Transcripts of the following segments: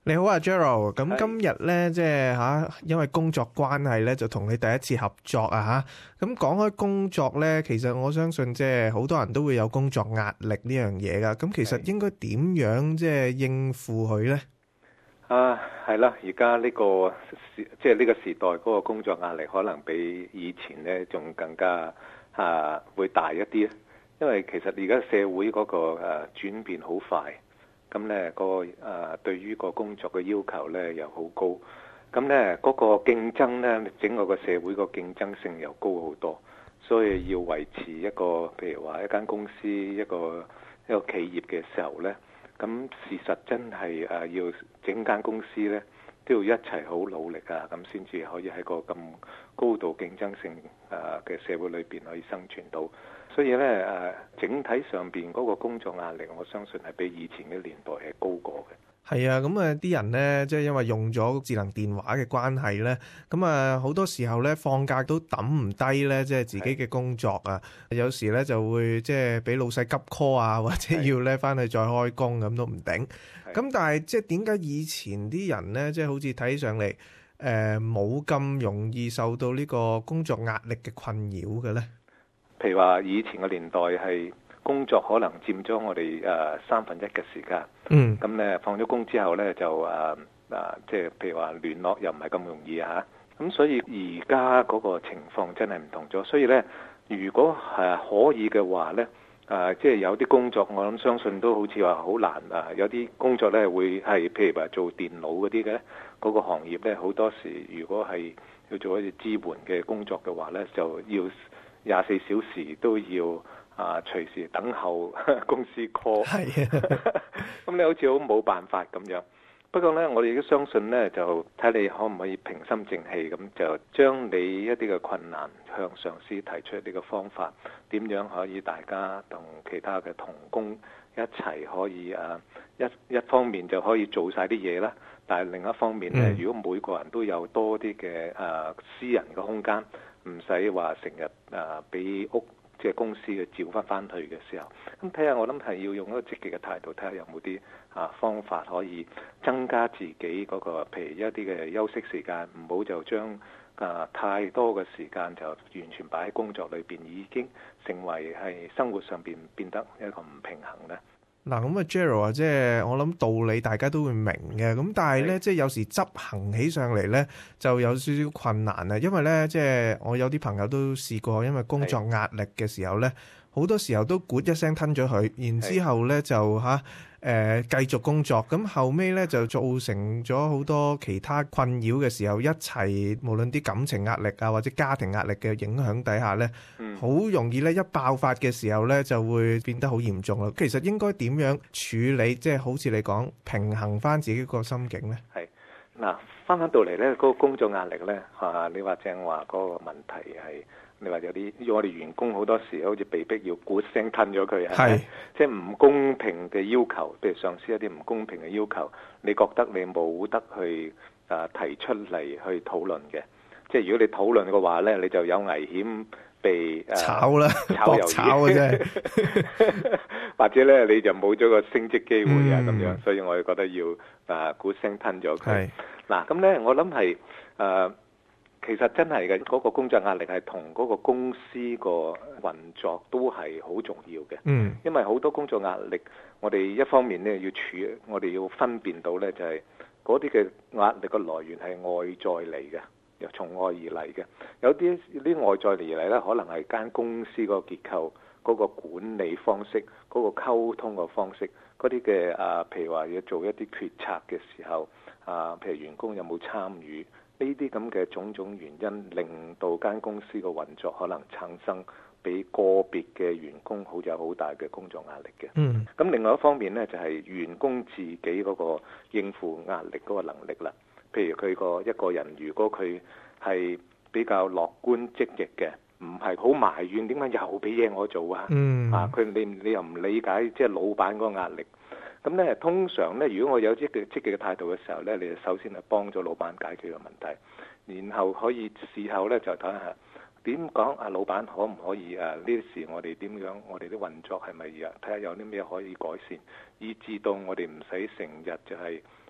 你好啊 Gerald，咁係今日咧即係因為工作關係咧，就同你第一次合作啊吓。咁講開工作咧，其實我相信即係好多人都會有工作壓力呢樣嘢噶。咁其實應該點樣即係應付佢咧？ 係啦，而家呢個即係呢個時代嗰個工作壓力，可能比以前咧仲更加會大一啲。因為其實而家社會嗰個轉變好快。咁咧對於個工作嘅要求咧又好高，咁咧嗰個競爭咧，整個個社會個競爭性又高好多，所以要維持一個譬如話一間公司一個企業嘅時候咧，咁事實真係要整間公司咧都要一齊好努力啊，咁先至可以喺個咁高度競爭性嘅社會裏邊可以生存到。所以咧整體上邊嗰個工作壓力，我相信係比以前嘅年代係高過嘅。 係啊，咁啲人咧，即係因為用咗智能電話嘅關係咧，咁好多時候咧放假都抌唔低咧，即係自己嘅工作啊。有時咧就會即係俾老細急 call 啊，或者要咧翻去再開工咁都唔定。咁但係即係點解以前啲人咧，即係好似睇上嚟冇咁容易受到呢個工作壓力嘅困擾嘅咧？ 譬如話以前嘅年代係工作可能佔咗我哋1/3嘅時間，咁咧放咗工之後咧就即係譬如話聯絡又唔係咁容易嚇，咁所以而家嗰個情況真係唔同咗。所以咧，如果可以嘅話咧，即係有啲工作我諗相信都好似話好難有啲工作咧會係譬如話做電腦嗰啲嘅嗰個行業咧，好多時如果係要做一啲支援嘅工作嘅話咧，就要24小時都要隨時等候公司 call，咁你好似好冇辦法咁樣。不過呢，我哋都相信呢，就睇你可唔可以平心靜氣咁，就將你一啲嘅困難向上司提出呢個方法，點樣可以大家同其他嘅同工一齊可以一方面就可以做晒啲嘢啦，但係另一方面呢，如果每個人都有多啲嘅私人嘅空間，唔使話成日俾即係公司嘅召翻去嘅時候，咁睇下我諗係要用一個積極嘅態度，睇下有冇啲方法可以增加自己嗰個譬如一啲嘅休息時間，唔好就將太多嘅時間就完全擺喺工作裏邊，已經成為係生活上邊變得一個唔平衡咧。 嗱，咁Gerald 即係我諗道理大家都會明嘅，咁但係咧，即係有時執行起上嚟咧，就有少少困難啊。因為咧，即係我有啲朋友都試過，因為工作壓力嘅時候咧，好多時候都咕一聲吞咗佢，然之後咧就繼續工作，咁後尾咧就造成咗好多其他困擾嘅時候，一齊無論啲感情壓力啊或者家庭壓力嘅影響底下咧，好容易咧一爆發嘅時候咧就會變得好嚴重啦。其實應該點樣處理，即係好似你講平衡翻自己個心境咧？ 係嗱，翻到嚟咧，嗰個工作壓力咧你話正話嗰個問題係。你話有啲我哋員工好多時好似被逼要咕聲吞咗佢，係即係唔公平嘅要求，譬如上司一啲唔公平嘅要求，你覺得你冇得去提出嚟去討論嘅，即係如果你討論嘅話咧，你就有危險被炒啦， 炒魷魚啫，或者咧你就冇咗個升職機會咁樣，所以我哋覺得要咕聲吞咗佢。嗱咁咧，我諗係其實真係嘅，嗰個工作壓力係同嗰個公司個運作都係好重要嘅。因為好多工作壓力，我哋一方面咧我哋要分辨到咧，就係嗰啲嘅壓力嘅來源係外在嚟嘅，又從外而嚟嘅。有啲外在而嚟咧，可能係間公司個結構、嗰個管理方式、嗰個溝通個方式、嗰啲嘅譬如話要做一啲決策嘅時候，譬如員工有冇參與。呢啲咁嘅種種原因，令到間公司嘅運作可能產生俾個別嘅員工有好大嘅工作壓力嘅。咁另外一方面呢，就係員工自己嗰個應付壓力嗰個能力啦。譬如佢一個人，如果佢係比較樂觀積極嘅，唔係好埋怨點解又俾嘢我做啊？你又唔理解即係老闆嗰個壓力。咁咧，通常咧，如果我有積極嘅態度嘅時候咧，你就首先係幫咗老闆解決個問題，然後可以事後咧就睇下點講老闆可唔可以呢啲事我哋點樣，我哋啲運作係咪睇下有啲咩可以改善，以至到我哋唔使成日就係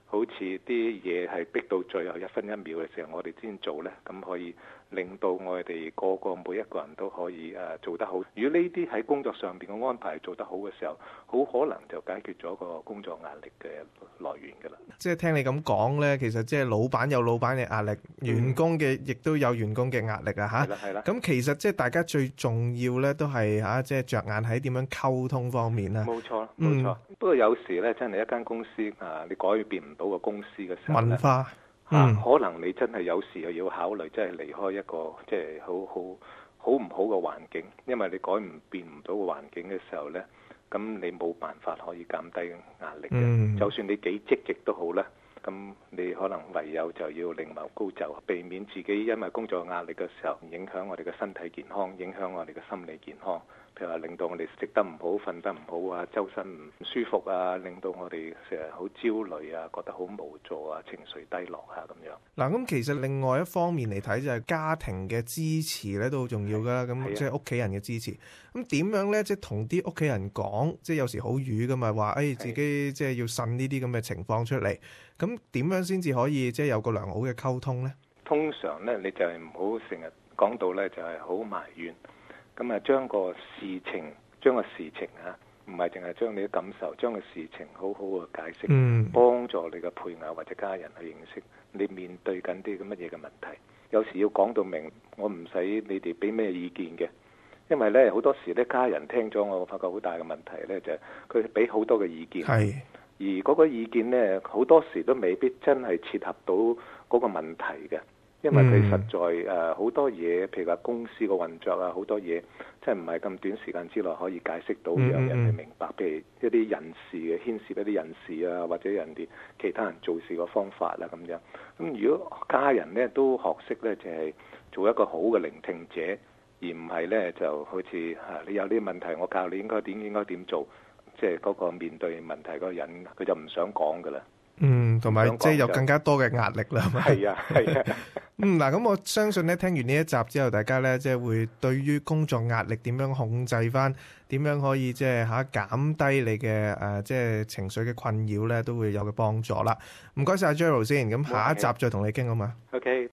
好似啲嘢係逼到最後1分1秒嘅時候，我哋先做呢，咁可以令到我哋個每一個人都可以做得好。如果呢啲喺工作上邊嘅安排做得好嘅時候，好可能就解決咗個工作壓力嘅來源㗎啦。即係聽你咁講呢，其實即係老闆有老闆嘅壓力，員工嘅亦都有員工嘅壓力啊嚇。係啦。咁其實即係大家最重要呢，都係即係着眼喺點樣溝通方面啦。冇錯。不過有時呢，真係一間公司你改變唔到個公司嘅時候文化。可能你真係有時又要考慮，即係離開一個即係好唔好嘅環境，因為你變唔到個環境嘅時候呢，咁你冇辦法可以減低壓力嘅。就算你幾積極都好啦，咁你可能唯有就要另謀高就，避免自己因為工作壓力嘅時候影響我哋嘅身體健康，影響我哋嘅心理健康。譬如話令到我哋食得唔好、瞓得唔好啊，周身唔舒服啊，令到我哋成日好焦慮啊，覺得好無助啊，情緒低落啊咁樣。嗱，咁其實另外一方面嚟睇就係家庭嘅支持咧都好重要噶啦，咁即係屋企人嘅支持。咁點樣咧？即係同啲屋企人講，即係有時好瘀噶嘛，話自己即係要呻呢啲咁嘅情況出嚟。咁點樣先至可以即係有個良好嘅溝通咧？通常咧，你就係唔好成日講到咧就係好埋怨。咁將個事情唔係淨係將你嘅感受，將個事情好好嘅解釋，幫助你嘅配偶或者家人去認識你面對緊啲咁乜嘢嘅問題。有時要講到明，我唔使你哋俾咩意見嘅，因為咧好多時咧家人聽咗我發覺好大嘅問題咧，就係佢俾好多嘅意見，而嗰個意見咧好多時都未必真係切合到嗰個問題嘅。因為佢實在好多嘢，譬如話公司個運作啊，好多嘢即係唔係咁短時間之內可以解釋到，讓人哋明白。譬如一啲人事嘅牽涉一啲人事啊，或者人哋其他人做事個方法啦咁樣。咁如果家人咧都學識咧，就係做一個好嘅聆聽者，而唔係咧就好似你有啲問題，我教你應該點做，即係嗰個面對問題嗰個人，佢就唔想講噶啦。同埋即係有更加多嘅壓力啦。係啊。嗱，咁我相信咧，聽完呢一集之後，大家咧即係會對於工作壓力點樣控制翻，點樣可以即係減低你嘅即係情緒嘅困擾咧，都會有嘅幫助啦。唔該晒 Gerald 先，咁下一集再同你傾好嘛？OK。